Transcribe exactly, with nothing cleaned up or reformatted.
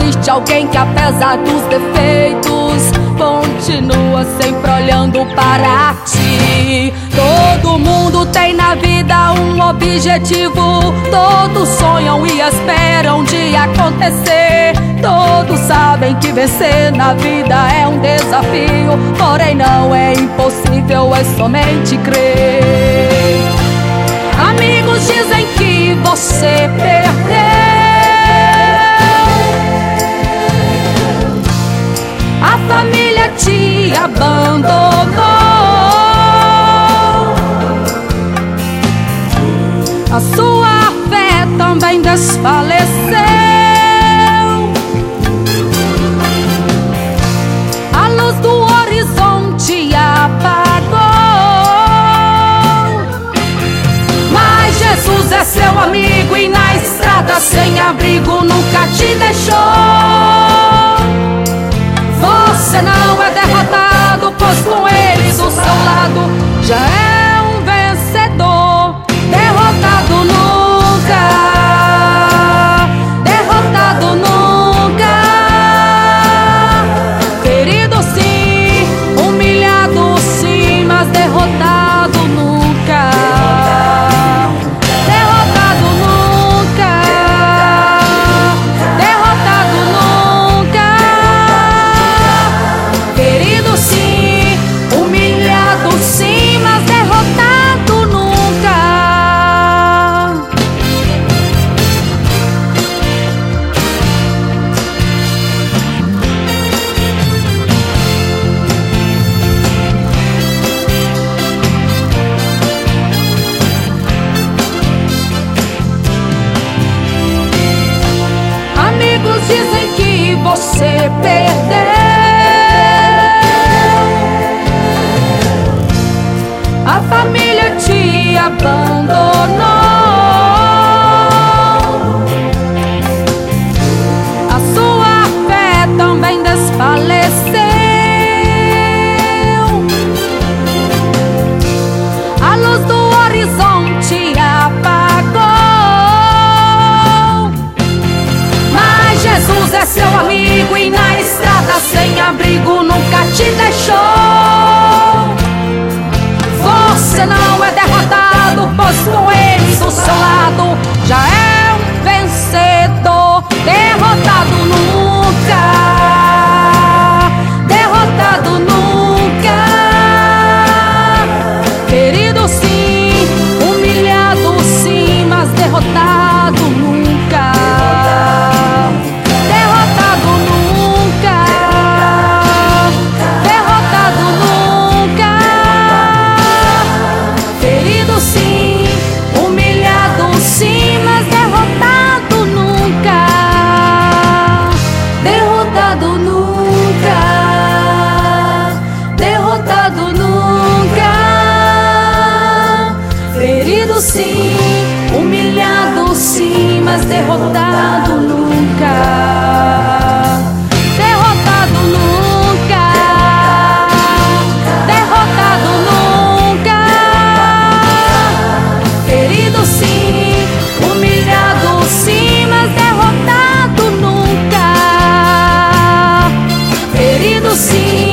existe alguém que, apesar dos defeitos, continua sempre olhando para ti. Todo mundo tem na vida um objetivo, todos sonham e esperam de acontecer. Todos sabem que vencer na vida é um desafio, porém não é impossível, é somente crer. Amigos dizem que você perdeu, a família te abandonou, a sua fé também desfaleceu, a luz do horizonte apagou. Mas Jesus é seu amigo e na estrada sem abrigo nunca te deixou. Você não é derrotado, pois com ele do seu lado já é um vencedor. Derrotado nunca, derrotado nunca. Ferido sim, humilhado sim, mas derrotado nunca. Derrotado nunca, derrotado nunca. Ferido sim, humilhado sim, mas derrotado nunca. Amigos dizem que você perdeu, a família te abandonou, a sua fé também desfaleceu, a luz do horizonte apagou. Mas Jesus é seu amigo e na estrada sem abrigo nunca te deixou. Você não é derrotado, pois com ele do seu lado já é um vencedor. Derrotado nunca, derrotado nunca. Ferido sim, humilhado sim, mas derrotado nunca. Derrotado nunca, derrotado nunca. Ferido sim, humilhado sim, mas derrotado nunca. Derrotado nunca, derrotado nunca. Ferido sim, humilhado sim, mas derrotado nunca. Derrotado nunca, derrotado nunca. Ferido sim, humilhado sim, mas derrotado nunca. Ferido sim,